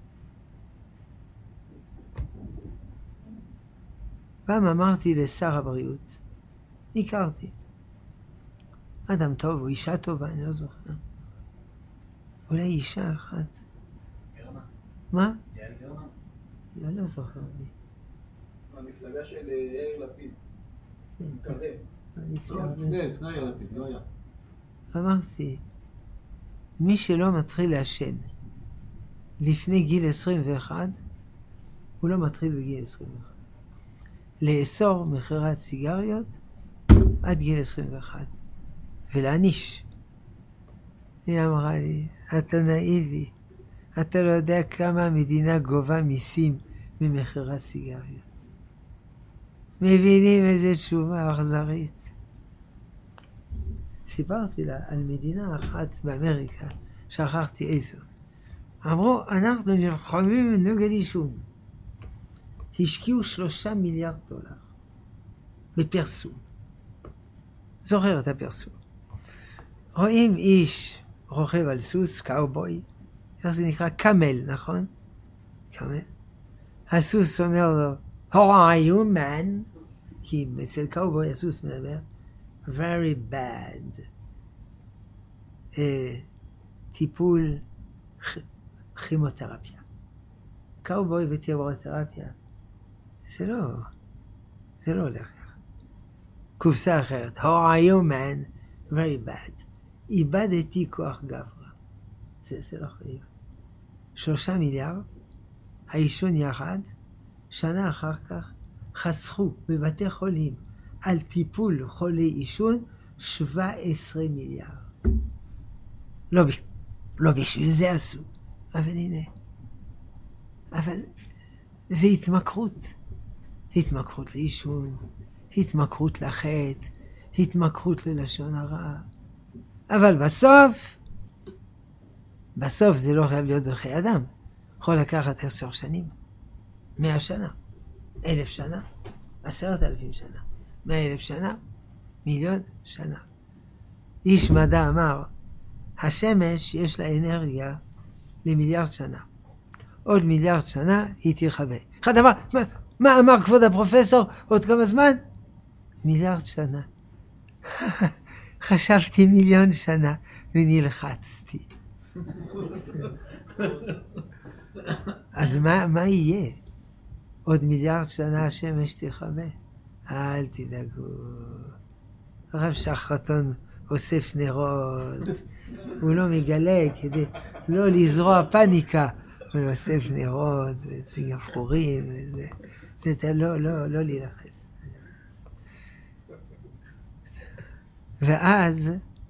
פעם אמרתי לשר הבריאות, הכרתי. אדם טוב, או אישה טובה, אני לא זוכר. אולי אישה אחת. גרמן. מה? יעל גרמן. אני לא זוכר לי. המפלגה של יאיר לפיד. קרב. לפני, לפני יאיר לפיד, לא היה. אמרתי, מי שלא מתחיל לעשן לפני גיל עשרים ואחת, הוא לא מתחיל בגיל עשרים ואחת. לאסור מכירת סיגריות עד גיל עשרים ואחת. ולהניש. היא אמרה לי, אתה נאיבי, אתה לא יודע כמה המדינה גובה מיסים ממכירת סיגריות. מבינים איזה תשובה אכזרית. סיפרתי לה על מדינה אחת באמריקה, שכחתי איזו. אמרו, אנחנו נלחמים נגד עישון. השקיעו שלושה מיליארד דולר בפרסום. זוכר את הפרסום. רואים איש רוכב על סוס, קאובוי, איך זה נקרא? קמל, נכון? קמל. הסוס אומר לו, How are you, man? כי אצל קאובוי הסוס מדבר, very bad. Uh, טיפול כימותרפיה. קאובוי וכימותרפיה. זה לא, זה לא הולך. קופסה אחרת, How are you, man? Very bad. איבדתי כוח גברה. זה, זה לא יכול להיות. שלושה מיליארד, העישון יחד, שנה אחר כך, חסכו בבתי חולים על טיפול חולי עישון שבע עשרה מיליארד. לא, לא בשביל זה עשו, אבל הנה. אבל זה התמכרות. התמכרות לעישון, התמכרות לחטא, התמכרות ללשון הרע. אבל בסוף, בסוף זה לא חייב להיות בחיי אדם. יכול לקחת עשר שנים, מאה שנה, אלף שנה, עשרת אלפים שנה, מאה אלף שנה, מיליון שנה. איש מדע אמר, השמש יש לה אנרגיה למיליארד שנה. עוד מיליארד שנה היא תרחבה. אחד אמר, מה, מה אמר כבוד הפרופסור עוד כמה זמן? מיליארד שנה. חשבתי מיליון שנה ונלחצתי. אז מה, מה יהיה? עוד מיליארד שנה השמש תרחבה? אל תדאגו. הרב שחרטון אוסף נרות. הוא לא מגלה כדי לא לזרוע פניקה. הוא אוסף נרות וגפרורים וזה. זה לא, לא, לא להילחץ. ואז,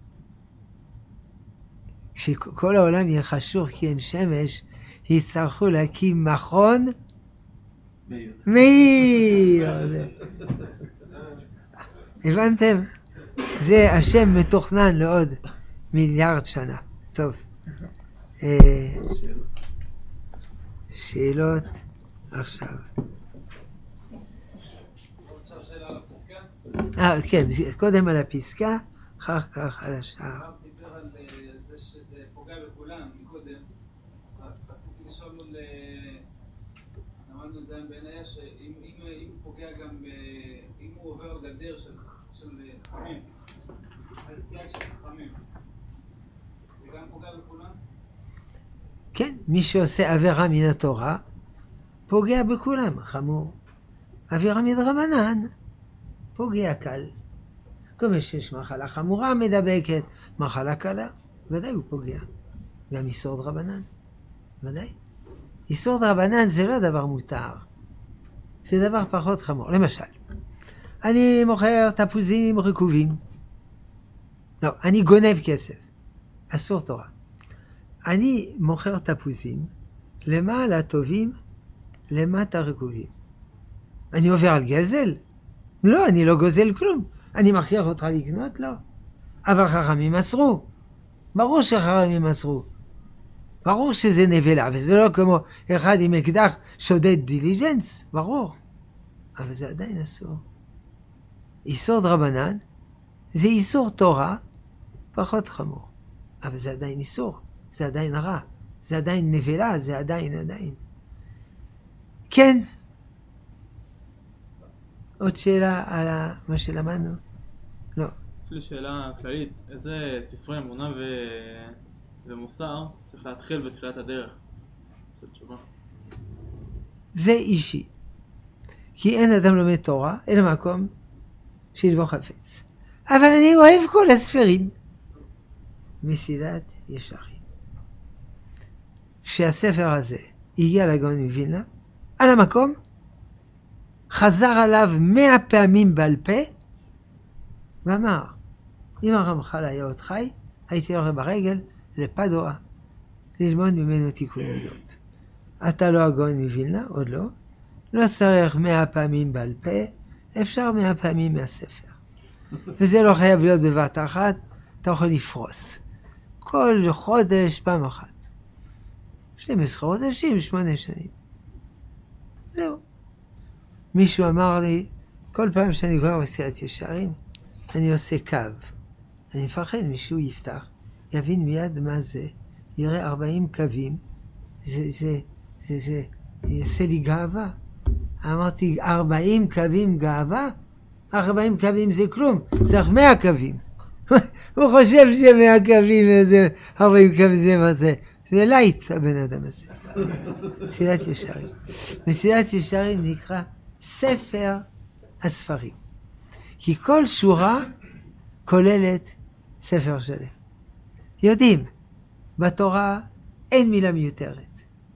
כשכל העולם יהיה חשוך כי אין שמש, יצטרכו להקים מכון מאיר. מאיר. הבנתם? זה השם מתוכנן לעוד מיליארד שנה. טוב. שאלות עכשיו. אפשר שאלה על הפסקה? אה, כן, קודם על הפסקה, אחר כך על השאר. הרב דיבר על זה שזה פוגע בכולם מקודם, אז רציתי לשאול על למדנו את זה עם בן היה שאם אם, אם הוא פוגע גם, ב, אם הוא עובר על גדר של, של חכמים, על סייג של חכמים, זה גם פוגע בכולם? כן, מי שעושה עבירה מן התורה, פוגע בכולם, חמור. עבירה מדרבנן, פוגע קל. כמו שיש מחלה חמורה מדבקת, מחלה קלה, ודאי הוא פוגע. גם איסור דרבנן, ודאי. איסור דרבנן זה לא דבר מותר, זה דבר פחות חמור. למשל, אני מוכר תפוזים רקובים. לא, אני גונב כסף. אסור תורה. אני מוכר תפוזים, למעלה טובים, למטה רקובים. אני עובר על גזל? לא, אני לא גוזל כלום. אני מכריח אותך לקנות? לא. אבל חכמים אסרו. ברור שחכמים אסרו. ברור שזה נבלה, וזה לא כמו אחד עם אקדח שודד דיליג'נס, ברור. אבל זה עדיין אסור. איסור דרבנן זה איסור תורה פחות חמור. אבל זה עדיין איסור, זה עדיין רע, זה עדיין נבלה, זה עדיין עדיין. כן. עוד שאלה על מה שלמדנו? לא. יש לי שאלה כללית, איזה ספרי אמונה ו... ומוסר צריך להתחיל בתחילת הדרך? זו תשובה. זה אישי. כי אין אדם לומד תורה, אין מקום שילבו חפץ. אבל אני אוהב כל הספרים. מסילת ישרים. כשהספר הזה הגיע לגאון מווילנה, על המקום, חזר עליו מאה פעמים בעל פה, ואמר, אם הרמח"ל היה עוד חי, הייתי הולך ברגל לפדואה, ללמוד ממנו תיקון מידות. אתה לא הגאון מווילנה, עוד לא. לא צריך מאה פעמים בעל פה, אפשר מאה פעמים מהספר. וזה לא חייב להיות בבת אחת, אתה יכול לפרוס. כל חודש פעם אחת. שנים עשר חודשים, שמונה שנים. זהו. מישהו אמר לי, כל פעם שאני קורא מסילת ישרים, אני עושה קו. אני מפחד, מישהו יפתח, יבין מיד מה זה, יראה ארבעים קווים, זה, זה, זה, זה, יעשה לי גאווה. אמרתי, ארבעים קווים גאווה? ארבעים קווים זה כלום, צריך מאה קווים. הוא חושב שמאה קווים זה, ארבעים קווים זה מה זה. זה לייץ הבן אדם הזה. מסילת ישרים. מסילת ישרים נקרא ספר הספרים. כי כל שורה כוללת ספר שלם. יודעים, בתורה אין מילה מיותרת.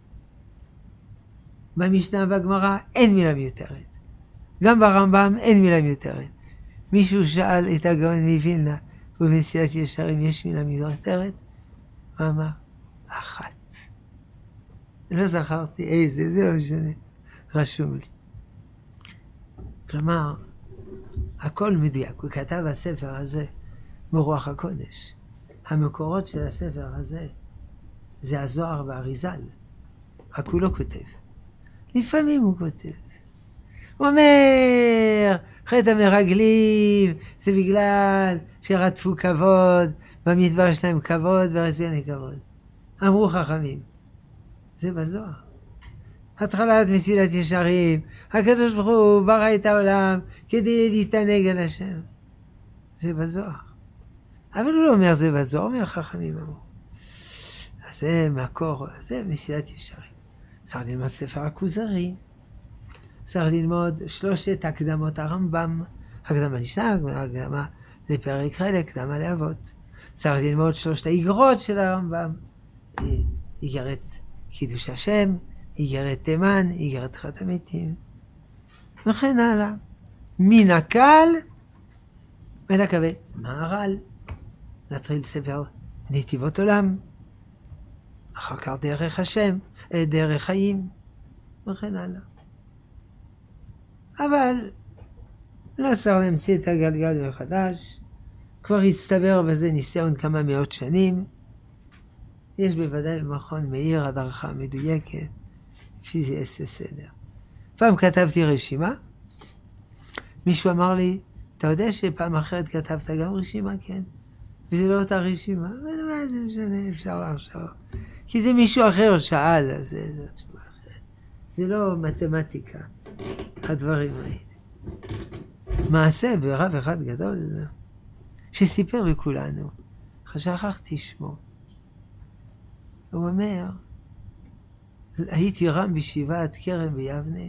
במשנה והגמרא אין מילה מיותרת. גם ברמב"ם אין מילה מיותרת. מישהו שאל את הגאון מווילנה, ובמסילת ישרים יש מילה מיותרת? הוא אמר, אחת. לא זכרתי איזה, זה לא משנה. רשום לי. כלומר, הכל מדויק. הוא כתב הספר הזה ברוח הקודש. המקורות של הספר הזה זה הזוהר והאריזל. רק הוא לא כותב. לפעמים הוא כותב. הוא אומר, חטא המרגלים זה בגלל שרדפו כבוד, במדבר יש להם כבוד ורציון כבוד. אמרו חכמים. זה בזוהר. התחלת מסילת ישרים, הקדוש ברוך הוא ברא את העולם כדי להתענג על השם. זה בזוהר. אבל הוא לא אומר זה בזוהר, הוא אומר חכמים אמרו. אז זה מקור, זה מסילת ישרים. צריך ללמוד ספר הכוזרי, צריך ללמוד שלושת הקדמות הרמב"ם, הקדמה לשנה, הקדמה לפרק חלק, הקדמה לאבות. צריך ללמוד שלושת האיגרות של הרמב"ם, איגרת קידוש השם, איגרת תימן, איגרת חטא המתים, וכן הלאה. מן הקל אל הכבד, מהר"ל, להתחיל ספר נתיבות עולם, אחר כך דרך השם, דרך חיים, וכן הלאה. אבל לא צריך להמציא את הגלגל מחדש, כבר הצטבר בזה ניסיון כמה מאות שנים, יש בוודאי במכון מאיר הדרכה מדויקת, לפי זה יעשה סדר. פעם כתבתי רשימה, מישהו אמר לי, אתה יודע שפעם אחרת כתבת גם רשימה? כן. וזה לא אותה רשימה, אבל מה זה משנה, אפשר לחשוב. כי זה מישהו אחר שאל, אז זה לא תשובה אחרת. זה לא מתמטיקה, הדברים האלה. מעשה ברב אחד גדול, שסיפר לכולנו, שכחתי שמו. הוא אומר, הייתי רם בישיבת כרם ביבנה,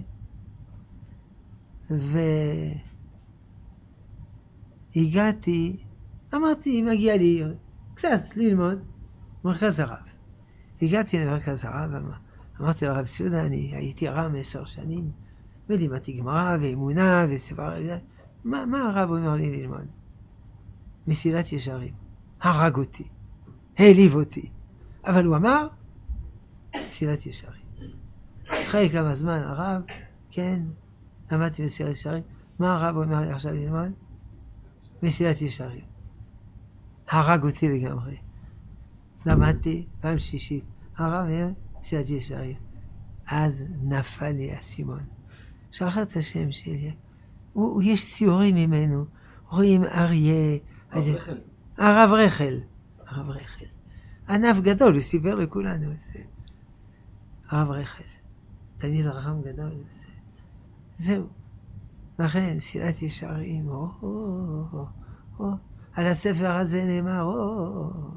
והגעתי, אמרתי, מגיע לי קצת ללמוד, מרכז הרב. הגעתי למרכז הרב, אמרתי לרב סיודה, אני הייתי רם עשר שנים, ולימדתי גמרא ואמונה וסבר, מה, מה הרב אומר לי ללמוד? מסילת ישרים. הרג אותי, העליב אותי. אבל הוא אמר, מסילת ישרים. אחרי כמה זמן הרב, כן, למדתי מסילת ישרים. מה הרב אומר לי עכשיו ללמוד? מסילת ישרים. הרג אותי לגמרי. למדתי פעם שישית. הרב אומר, מסילת ישרים. אז נפל לי הסימון. שכחת את השם שלי. הוא, הוא יש ציורים ממנו. רואים אריה. הרב רחל. הרב רחל. הרב רחל. ענף גדול, הוא סיפר לכולנו את זה. הרב רחל. תלמיד רחם גדול. זה. זהו. לכן, מסילת ישרים. או, או, או, או. על הספר הזה נאמר, או, או, או.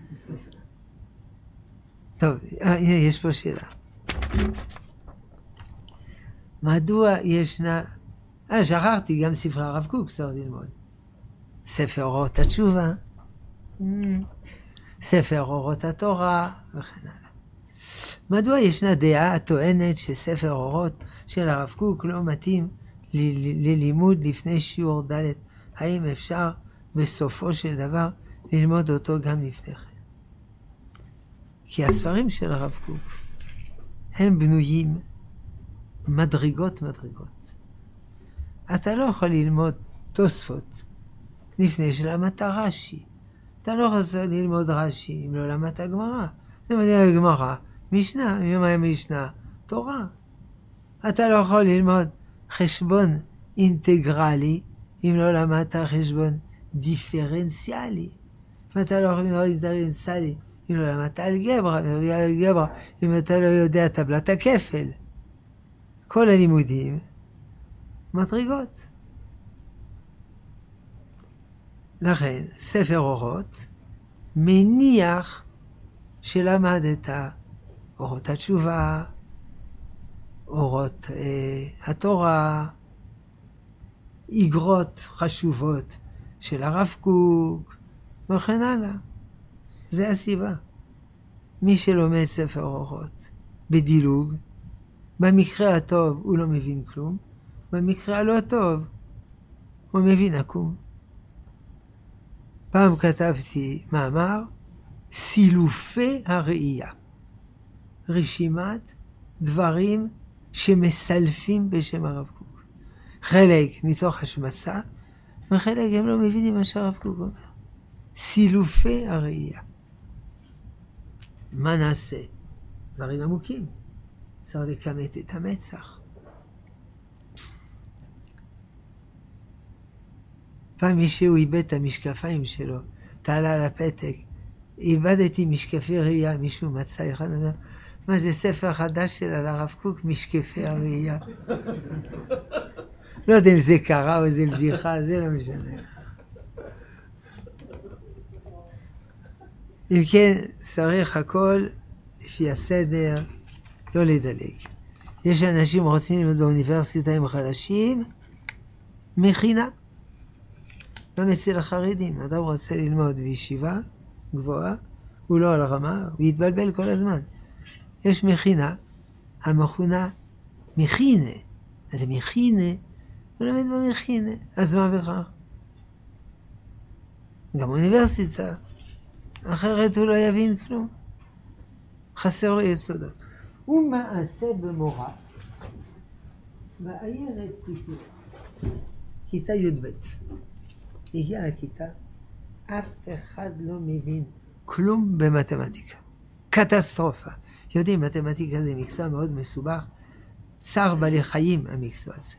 טוב, הנה, יש פה שאלה. מדוע ישנה... אה, שכחתי גם ספר הרב קוק, צריך ללמוד. ספר אורות התשובה, ספר אורות התורה, וכן הלאה. מדוע ישנה דעה הטוענת שספר אורות של הרב קוק לא מתאים ללימוד לפני שיעור ד'? האם אפשר בסופו של דבר ללמוד אותו גם לפני כן? כי הספרים של הרב קוק הם בנויים מדרגות מדרגות. אתה לא יכול ללמוד תוספות לפני שלמדת רש"י. אתה לא יכול ללמוד רש"י אם לא למדת גמרא. זה מדהים גמרא, משנה, ממה משנה? תורה. אתה לא יכול ללמוד חשבון אינטגרלי אם לא למדת חשבון דיפרנציאלי. ואתה לא יכול ללמוד דיפרנציאלי אם לא למדת אלגברה, אלגברה אם אתה לא יודע טבלת הכפל. כל הלימודים מדרגות. לכן, ספר אורות מניח שלמדת אורות התשובה, אורות אה, התורה, איגרות חשובות של הרב קוק, וכן הלאה. זה הסיבה. מי שלומד ספר אורות בדילוג, במקרה הטוב הוא לא מבין כלום, במקרה הלא טוב הוא מבין עקום. פעם כתבתי מאמר, סילופי הראייה. רשימת דברים שמסלפים בשם הרב קוק. חלק מתוך השמצה, וחלק הם לא מבינים מה שהרב קוק אומר. סילופי הראייה. מה נעשה? דברים עמוקים. צריך לקמת את המצח. פעם מישהו איבד את המשקפיים שלו, תעלה על הפתק, איבדתי משקפי ראייה, מישהו מצא אחד, אומר, מה זה ספר חדש של הרב קוק, משקפי הראייה. לא יודע אם זה קרה או זה בדיחה, זה לא משנה. אם כן, צריך הכל לפי הסדר, לא לדלג. יש אנשים רוצים ללמוד באוניברסיטה עם חדשים, מכינה. גם אצל החרדים, אדם רוצה ללמוד בישיבה גבוהה, הוא לא על הרמה, הוא יתבלבל כל הזמן. יש מכינה, המכונה מכינה, אז זה מכינה, הוא לומד במכינה, אז מה בכך? גם אוניברסיטה, אחרת הוא לא יבין כלום. חסר לו יסודות. הוא מעשה במורה, בעיירת כיתה, כיתה י"ב. הגיעה לכיתה, אף אחד לא מבין כלום במתמטיקה. קטסטרופה. יודעים, מתמטיקה זה מקצוע מאוד מסובך, צער בעלי חיים המקצוע הזה.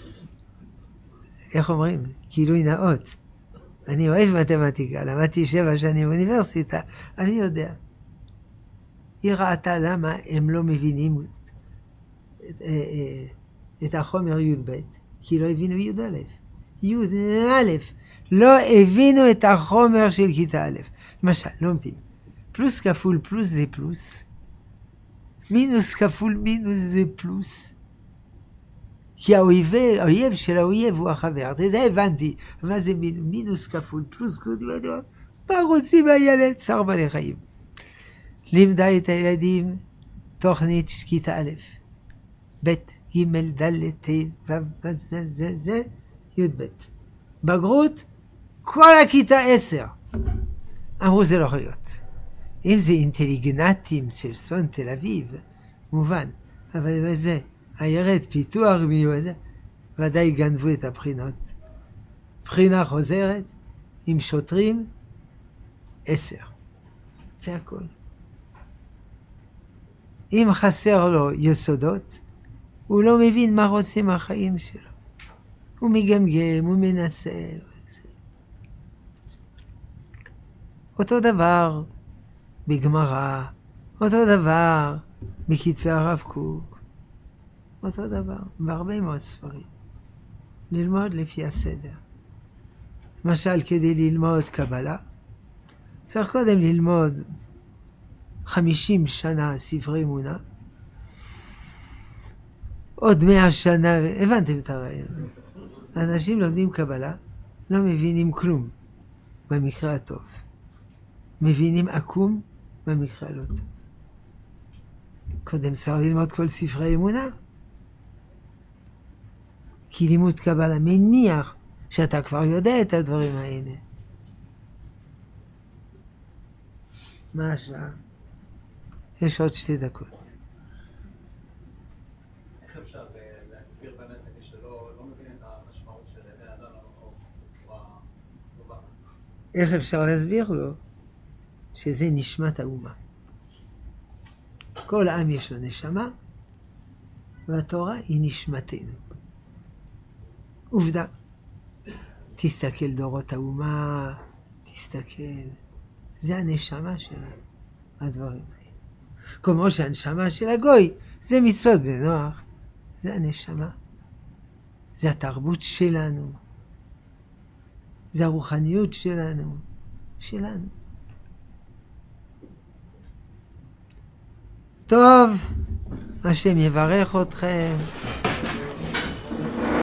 איך אומרים? גילוי נאות. אני אוהב מתמטיקה, למדתי שבע שנים באוניברסיטה, אני יודע. היא ראתה למה הם לא מבינים את, את החומר י"ב, כי לא הבינו י"א. י"א, לא הבינו את החומר של כיתה א'. למשל, לומדים, פלוס כפול פלוס זה פלוס, מינוס כפול מינוס זה פלוס. כי האויב, האויב של האויב הוא החבר. זה הבנתי. מה זה מינוס, מינוס כפול פלוס? מה רוצים הילד? צער בעלי חיים. לימדה את הילדים תוכנית כיתה א', ב', ג', ד', ת', ו', זה, זה, זה, י' ב'. בגרות, כל הכיתה עשר. אמרו זה לא יכול להיות. אם זה אינטליגנטים של צפון תל אביב, מובן. אבל זה, הירד פיתוח מיועד, ודאי גנבו את הבחינות. בחינה חוזרת, עם שוטרים, עשר. זה הכל. אם חסר לו יסודות, הוא לא מבין מה רוצים מהחיים שלו. הוא מגמגם, הוא מנסה. אותו דבר בגמרא, אותו דבר בכתבי הרב קוק, אותו דבר בהרבה מאוד ספרים. ללמוד לפי הסדר. למשל, כדי ללמוד קבלה, צריך קודם ללמוד חמישים שנה ספרי אמונה, עוד מאה שנה, הבנתם את הרעיון. אנשים לומדים קבלה, לא מבינים כלום, במקרה הטוב. מבינים עקום, במקרה הלא טוב. קודם צריך ללמוד כל ספרי אמונה. כי לימוד קבלה מניח שאתה כבר יודע את הדברים האלה. מה השעה? יש עוד שתי דקות. איך אפשר להסביר באמת למי שלא מבין את המשמעות של עיני אדם למקום בצורה טובה? איך אפשר להסביר לו? שזה נשמת האומה. כל עם יש לו נשמה, והתורה היא נשמתנו. עובדה. תסתכל דורות האומה, תסתכל. זה הנשמה שלנו, הדברים האלה. כמו שהנשמה של הגוי, זה מצוות בני נוח. זה הנשמה. זה התרבות שלנו. זה הרוחניות שלנו. שלנו. טוב, השם יברך אתכם.